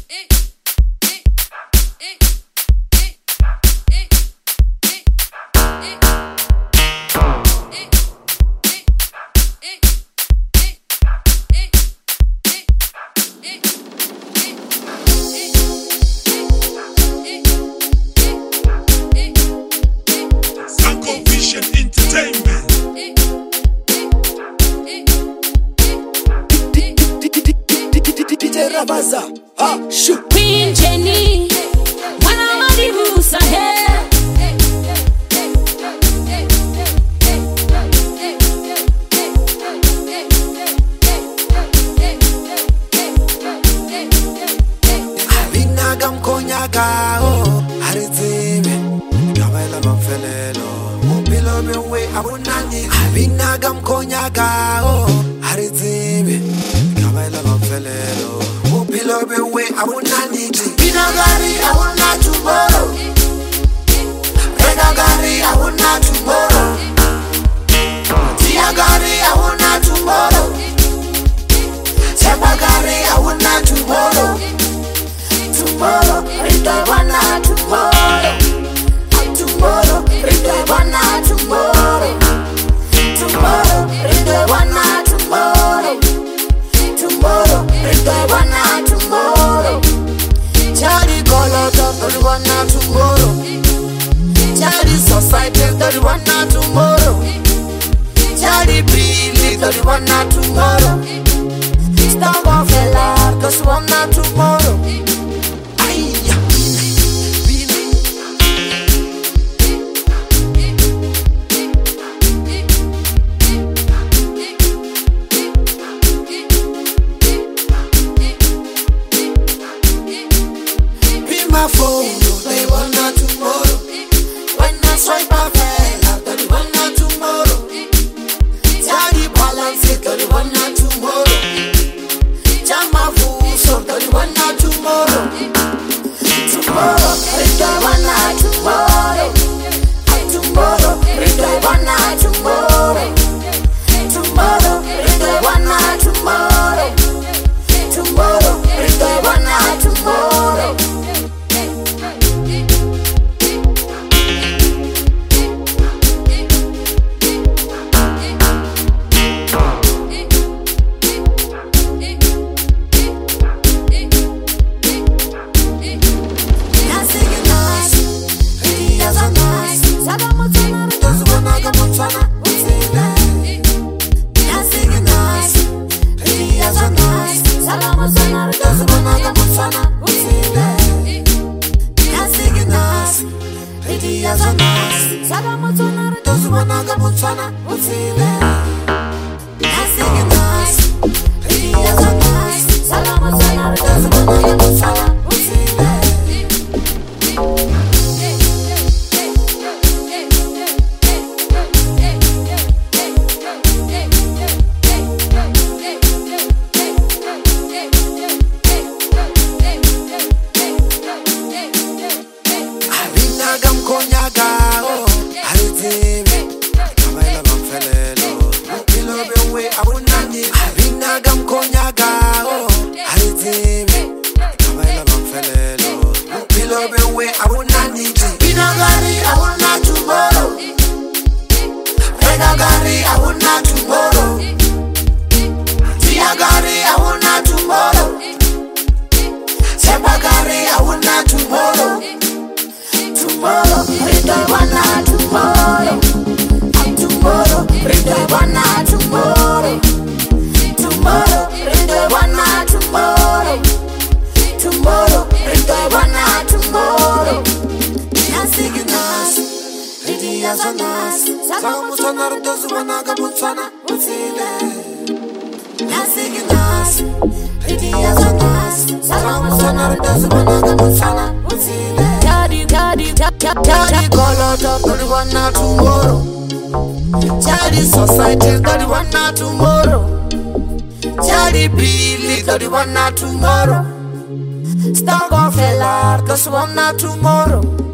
Rabaza, shoot. Queen Jenny, when I'm on the roof, I Abinagam konyaga, Harizime, Gavela Manfelelo, Mupilo Way, Abunani, Abinagam konyaga, Harizime, Gavela Manfelelo. Below way, I will not need it. Pinagari, I will not tomorrow. Redagari, I will not tomorrow. Tiagari, I will not tomorrow. Chapagari, I will not tomorrow. Tomorrow, Ridawana tomorrow. Tomorrow, Ridawana tomorrow. Tomorrow, Ridawana tomorrow. Tomorrow, Ridawana tomorrow. Charlie color, Ridawana tomorrow. Charlie society, Ridawana tomorrow. Charlie Billy, Ridawana tomorrow. Stop off a lot, cause one not tomorrow. My phone, they want not tomorrow. When I swipe my fella, they want not tomorrow. Tidy balance it, they want not tomorrow. Jam my food, so they want not tomorrow. Tomorrow, they want not tomorrow. Tomorrow, they want not tomorrow. Tomorrow, they want not tomorrow. Tomorrow, they want not tomorrow. Charlie society, tomorrow. Charlie Billy, tomorrow. Stop off a lot, cause one not tomorrow.